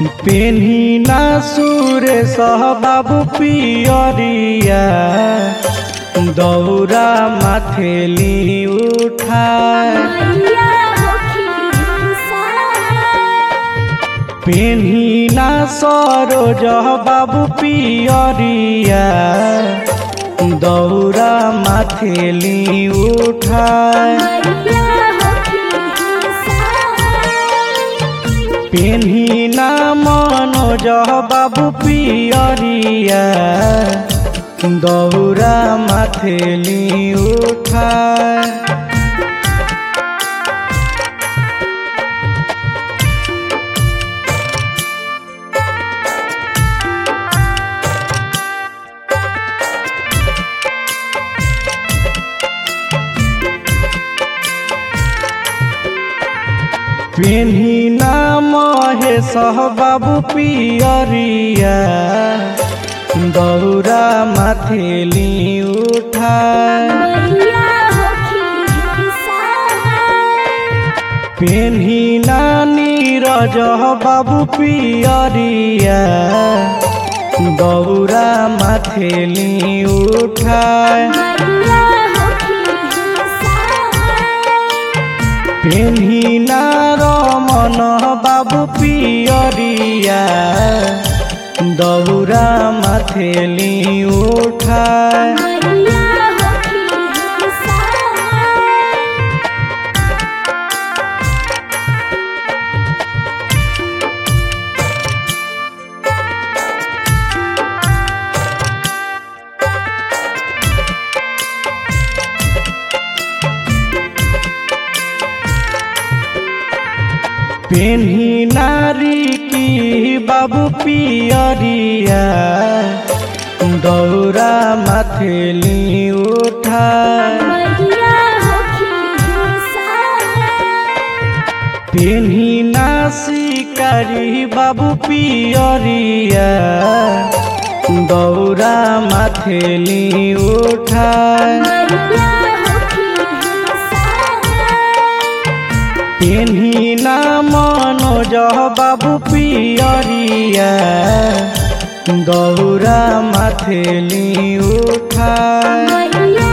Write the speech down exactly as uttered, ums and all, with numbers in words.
पेन्ही ना सुरेश बाबू पियरिया दौरा माथेली उठाए। पेन्ही ना सरोज बाबू पियरिया दौरा माथेली उठाए। पेन्ही ना मनोज बाबू पियरिया दौरा माथेली उठाए। पेन्ही ना महेश बाबू पियरिया दौरा माथेली उठाए। पेन्ही ना नीरज बाबू पियरिया दौरा माथेली उठाए। पेन्ही ना रमन बाबू पियरिया दौरा माथेली उठाए। पेन्ही नारी की बाबू पियरिया दौरा माथेली उठाए। पेन्ही ना शिकारी बाबू पियरिया दौरा माथेली उठाए। पेन्ही ना मनोज बाबू पियरिया दौरा माथेली उठाए।